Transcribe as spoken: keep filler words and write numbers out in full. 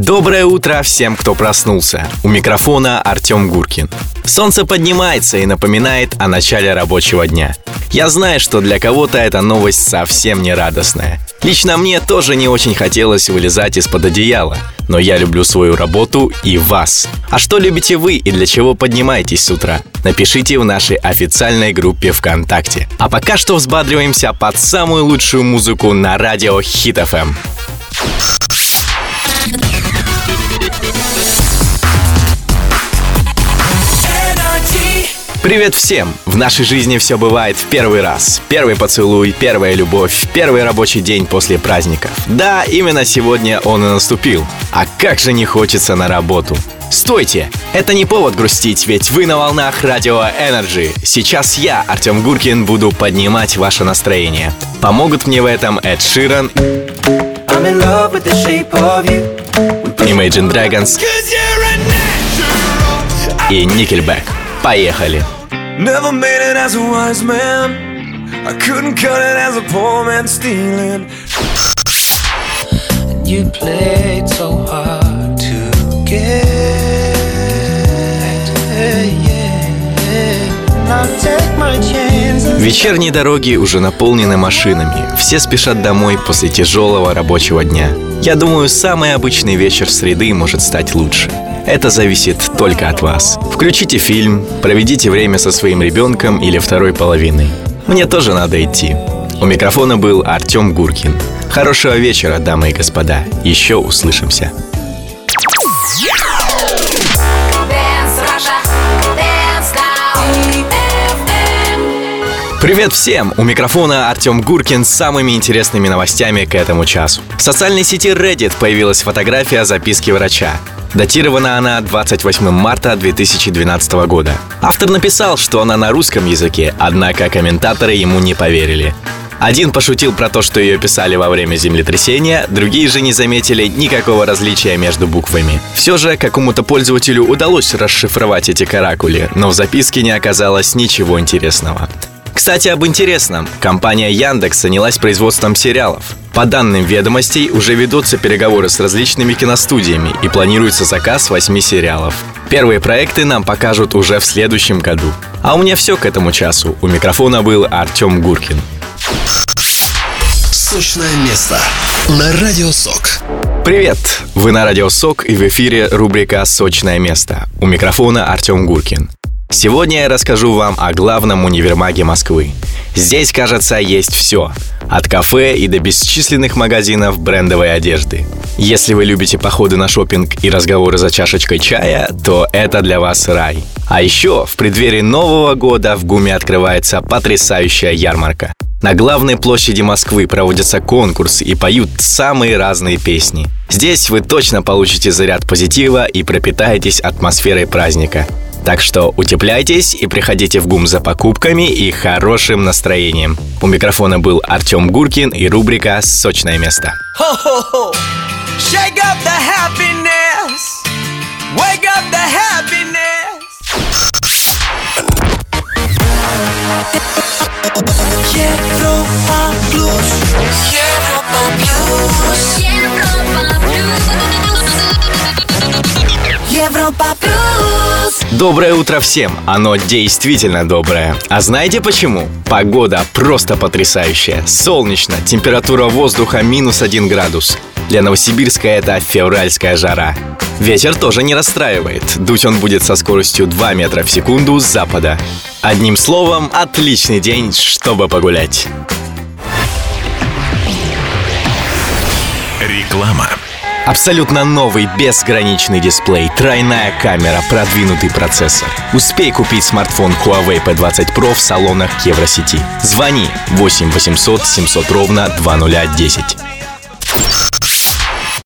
Доброе утро всем, кто проснулся. У микрофона Артем Гуркин. Солнце поднимается и напоминает о начале рабочего дня. Я знаю, что для кого-то эта новость совсем не радостная. Лично мне тоже не очень хотелось вылезать из-под одеяла, но я люблю свою работу и вас. А что любите вы и для чего поднимаетесь с утра? Напишите в нашей официальной группе ВКонтакте. А пока что взбадриваемся под самую лучшую музыку на радио Хит эф эм. Привет всем! В нашей жизни все бывает в первый раз. Первый поцелуй, первая любовь, первый рабочий день после праздников. Да, именно сегодня он и наступил. А как же не хочется на работу. Стойте! Это не повод грустить, ведь вы на волнах радио Energy. Сейчас я, Артем Гуркин, буду поднимать ваше настроение. Помогут мне в этом Эд Ширан, Imagine Dragons и Nickelback. Поехали! Never made it as a wise man. I couldn't cut it as a poor man stealing. And you played so hard to get. Yeah. Now take my chances. Вечерние дороги уже наполнены машинами. Все спешат домой после тяжелого рабочего дня. Я думаю, самый обычный вечер среды может стать лучше. Это зависит только от вас. Включите фильм, проведите время со своим ребенком или второй половиной. Мне тоже надо идти. У микрофона был Артем Гуркин. Хорошего вечера, дамы и господа. Еще услышимся. Привет всем! У микрофона Артем Гуркин с самыми интересными новостями к этому часу. В социальной сети Reddit появилась фотография записки врача. Датирована она двадцать восьмого марта две тысячи двенадцатого года. Автор написал, что она на русском языке, однако комментаторы ему не поверили. Один пошутил про то, что ее писали во время землетрясения, другие же не заметили никакого различия между буквами. Все же какому-то пользователю удалось расшифровать эти каракули, но в записке не оказалось ничего интересного. Кстати, об интересном. Компания Яндекс занялась производством сериалов. По данным ведомостей, уже ведутся переговоры с различными киностудиями и планируется заказ восьми сериалов. Первые проекты нам покажут уже в следующем году. А у меня все к этому часу. У микрофона был Артем Гуркин. Сочное место на Радио Сок. Привет! Вы на Радио Сок и в эфире рубрика «Сочное место». У микрофона Артем Гуркин. Сегодня я расскажу вам о главном универмаге Москвы. Здесь, кажется, есть все. От кафе и до бесчисленных магазинов брендовой одежды. Если вы любите походы на шопинг и разговоры за чашечкой чая, то это для вас рай. А еще в преддверии Нового года в ГУМе открывается потрясающая ярмарка. На главной площади Москвы проводятся конкурсы и поют самые разные песни. Здесь вы точно получите заряд позитива и пропитаетесь атмосферой праздника. Так что утепляйтесь и приходите в ГУМ за покупками и хорошим настроением. У микрофона был Артем Гуркин и рубрика «Сочное место». Европа плюс. Европа плюс. Европа плюс. Доброе утро всем! Оно действительно доброе. А знаете почему? Погода просто потрясающая. Солнечно, температура воздуха минус один градус. Для Новосибирска это февральская жара. Ветер тоже не расстраивает. Дуть он будет со скоростью два метра в секунду с запада. Одним словом, отличный день, чтобы погулять. Реклама. Абсолютно новый безграничный дисплей, тройная камера, продвинутый процессор. Успей купить смартфон Huawei пи двадцать Pro в салонах Евросети. Звони восемь восемьсот семьсот ровно двадцать десять.